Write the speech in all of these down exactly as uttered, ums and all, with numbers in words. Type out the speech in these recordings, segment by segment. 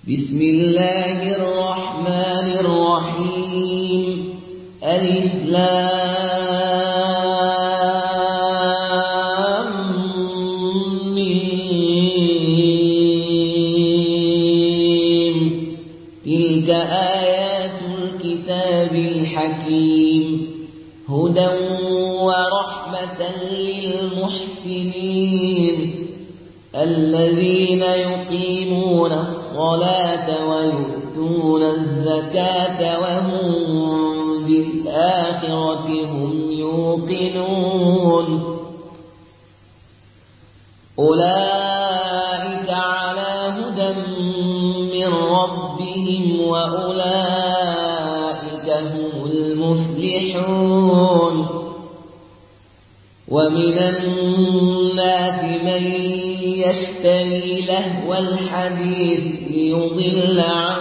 بسم الله الرحمن الرحيم ألف لام ميم تلك آيات الكتاب الحكيم هدى ورحمة للمحسنين الذين يقيمون الصلاة ويؤتون الزكاة وهم بالآخرة هم يوقنون أولئك على هدى من ربهم وأولئك هم المفلحون ومن الناس من يشتري لهو الحديث ليضل عن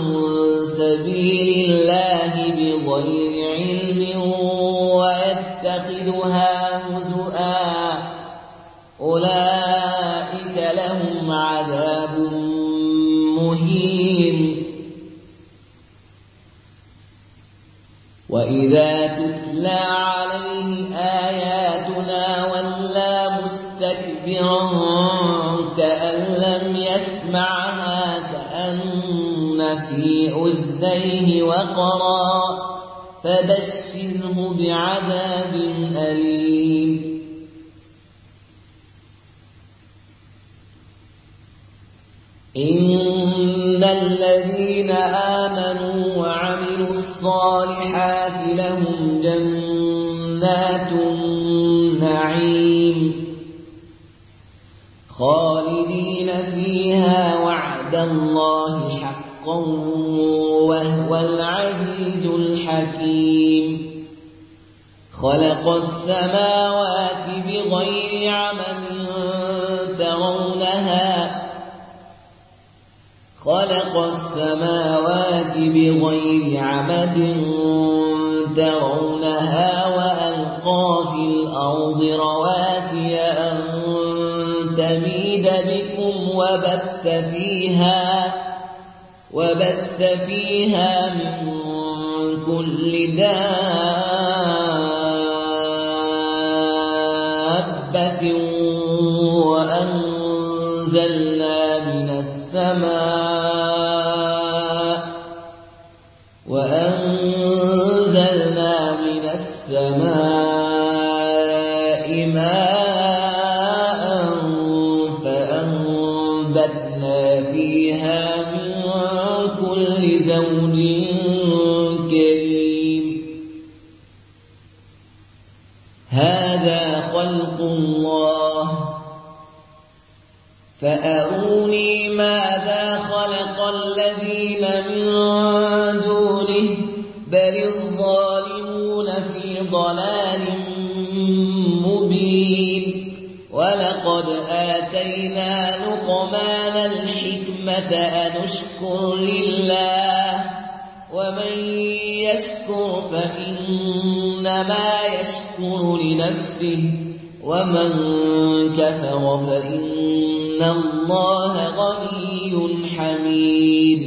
سبيل الله بغير علم ويتخذها هزؤا أولئك لهم عذاب مهين وإذا تتلى عليه آياتنا ولى مستكبرا كأن لم يسمعها كأن في أذنيه وقرا فبشره بعذاب أليم إن الذين آمنوا وعملوا الصالحات لهم جنات النعيم خالدين فيها وعد الله حقا وهو العزيز الحكيم خلق السماوات بغير عمد ترونها خلق السماوات بغير عمد ترونها وألقى في الأرض رواسي أن تميد بكم وبث فيها وبث فيها من كل دابة وأنزلنا من السماء وأنزلنا من السماء ماء فأنبتنا فيها من كل زوج كريم هذا خلق الله فأروني ماذا خلق الذين من دونه بل الظالمون في ضلال مبين ولقد آتينا لقمان الحكمة أن اشكر لله ومن يشكر فإنما يشكر لنفسه ومن كفر فإن الله غني حميد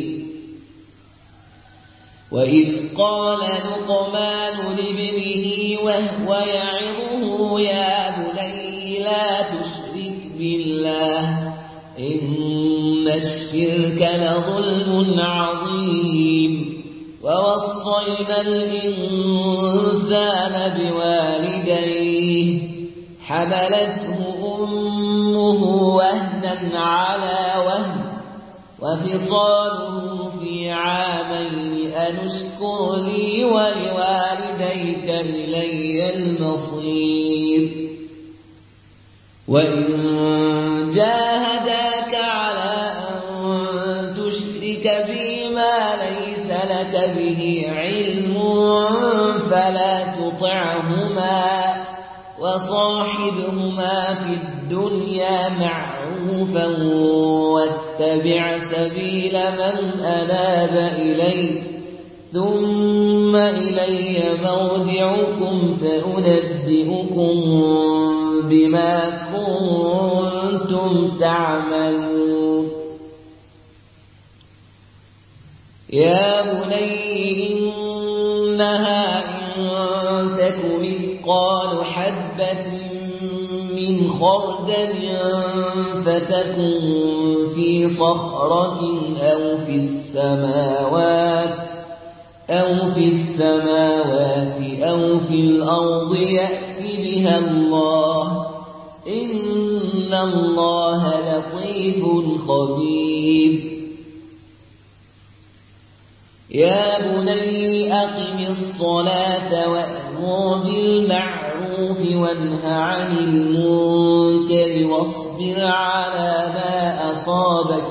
وإذ قال لقمان لابنه وهو يعظه يا بني لا تشرك بالله إن الشرك لظلم عظيم ووصينا الإنسان بوالديه حملته أمه وهنا على وهن وفصاله في عامين أن اشكر لي ولوالديك إلي المصير وإن جاهداك على أن تشرك بي ما ليس لك به علم فلا تطعهما وصاحبهما في الدنيا معروفا واتبع سبيل من أناب إلي ثم إلي مرجعكم فأنبئكم بما كنتم تعملون يا بني إنها إن تك مثقال حبة من خردل فتكن في صخرة أو في السماوات أو في السماوات أو في الأرض يأت بها الله إن الله لطيف خبير يا بني أقم الصلاة وأمر بالمعروف وانه عن المنكر واصبر على ما أصابك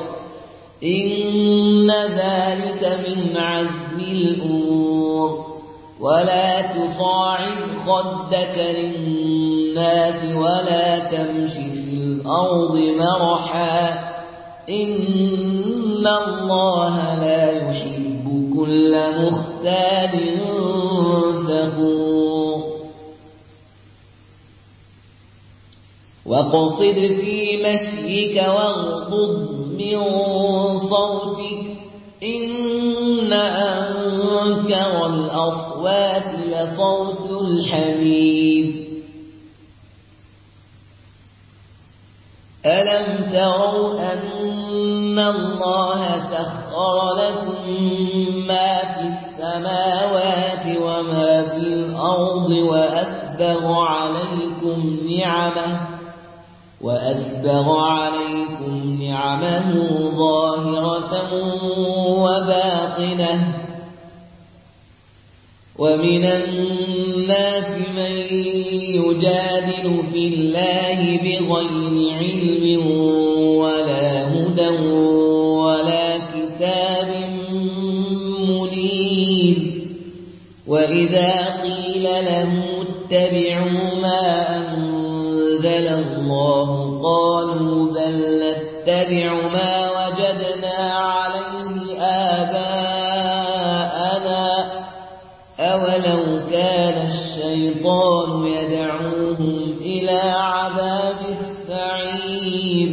إن ذلك من عزم الأمور ولا تصاعد خدك للناس ولا تمش في الأرض مرحا إن الله لا يحب كل مختال فخور واقصد في مشيك واغضض من صوتك إن أنكر الأصوات لصوت الحمير ألم تروا أن الله سخر لكم ما في السماوات وما في الأرض وأسبغ عليكم نعمه وأسبغ عليكم نعمه ظاهرة وباطنة ومن الناس من يجادل في الله بغير علم ولا هدى ولا كتاب منير وإذا قيل له اتبعوا ما أنزل الله قالوا بل نتبع ما وجدنا عليه آباءنا أولو كان الشيطان يدعوهم إلى عذاب السعير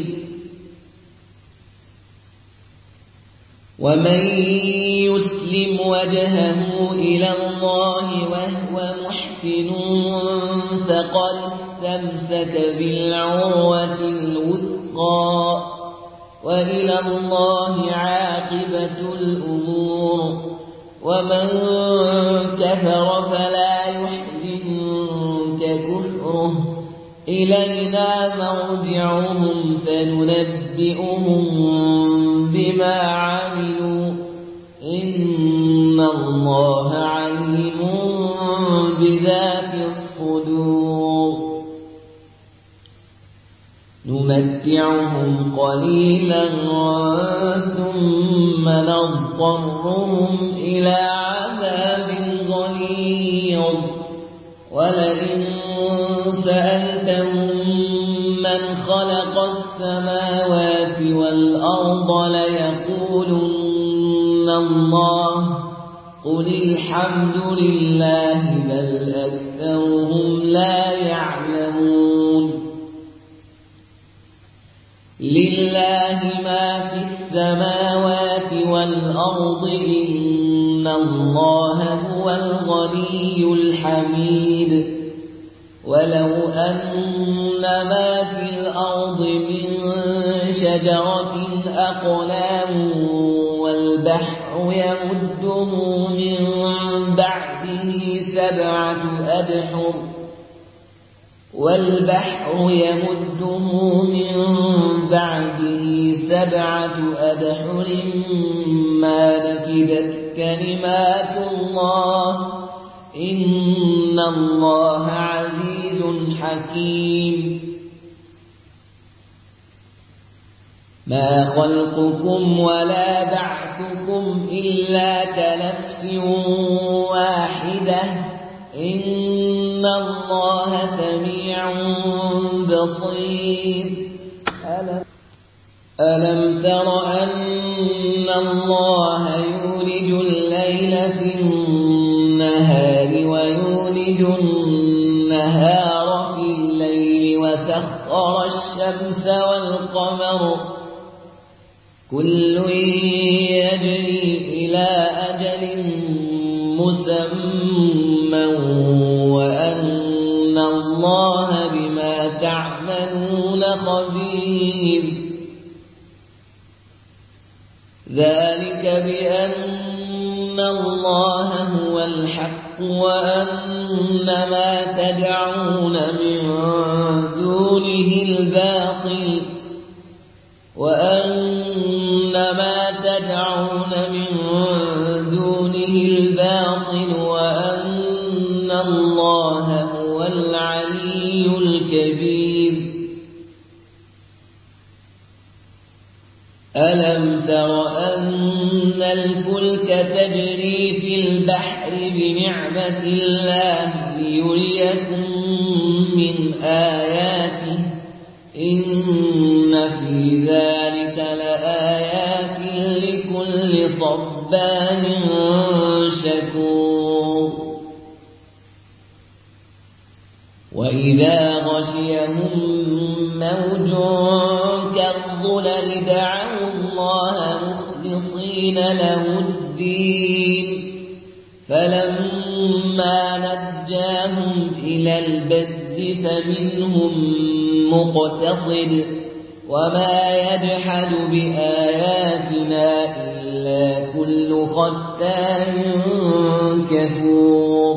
ومن يسلم وجهه إلى الله وهو محسن فقد استمسك بالعروة الوثقى وإلى الله عاقبة الأمور ومن كفر فلا يحزنك كفره إلينا مرجعهم فننبئهم بما عملوا إن الله عليم بذات الصدور نمتعهم قليلا ثم نضطرهم إلى عذاب غليظ ولئن سألتهم من خلق السماوات والأرض ليقولن الله قل الحمد لله بل أكثرهم لا يعلمون لله ما في السماوات والأرض إن الله هو الغني الحميد ولو أن ما في الأرض من شجرة أقلام والبحر يمده من بعده سبعة أبحر والبحر يمده من بعده سبعة أبحر ما نفدت كلمات الله إن الله عزيز حكيم ما خلقكم ولا بعثكم إلا كنفس واحدة إن الله سميع بصير ألم تر أن الله يولج الليل في النهار ويولج النهار في الليل وسخر الشمس والقمر كل يجري إلى مسمى وأن الله بما تعملون خبير. ذلك بأن الله هو الحق وأن ما تدعون من دونه الباطل وأن ما تدعون من دونه الباطل وأن الله هو العلي الكبير. ألم تر أن الفلك تجري في البحر بنعمة الله ليريكم من آياته إن في ذلك لآيات لكل صبار شكور. وإذا غشيهم موج كالظلل دعوا الله مخلصين له الدين فلما نجاهم إلى البر فمنهم مقتصد وما يجحد بآياتنا إلا كل ختان كفور.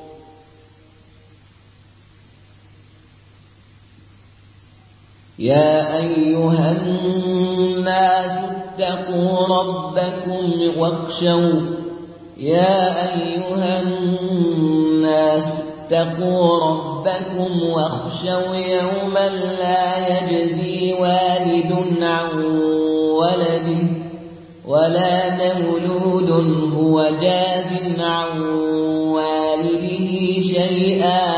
يا أيها الناس اتقوا ربكم واخشوا يا أيها الناس اتقوا ربكم واخشوا يوما لا يجزي والد عن ولده ولا مولود هو جاز عن والده شيئا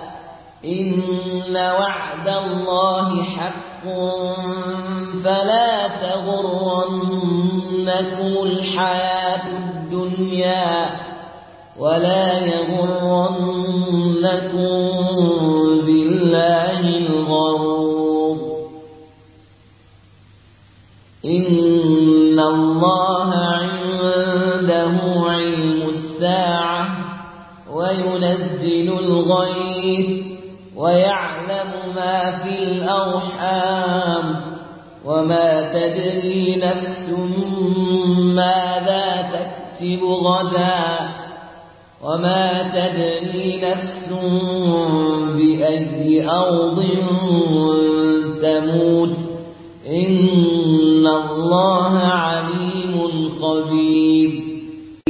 إن وعد الله حق فلا تغرنكم الحياة الدنيا ولا يغرنكم بالله الغرور. إن الله عنده علم الساعة وينزل الغيث ويعلم ما في الأرحام وما تدري نفس ماذا تكسب غدا وما تدري نفس بأي أرض تموت إن الله عليم خبير.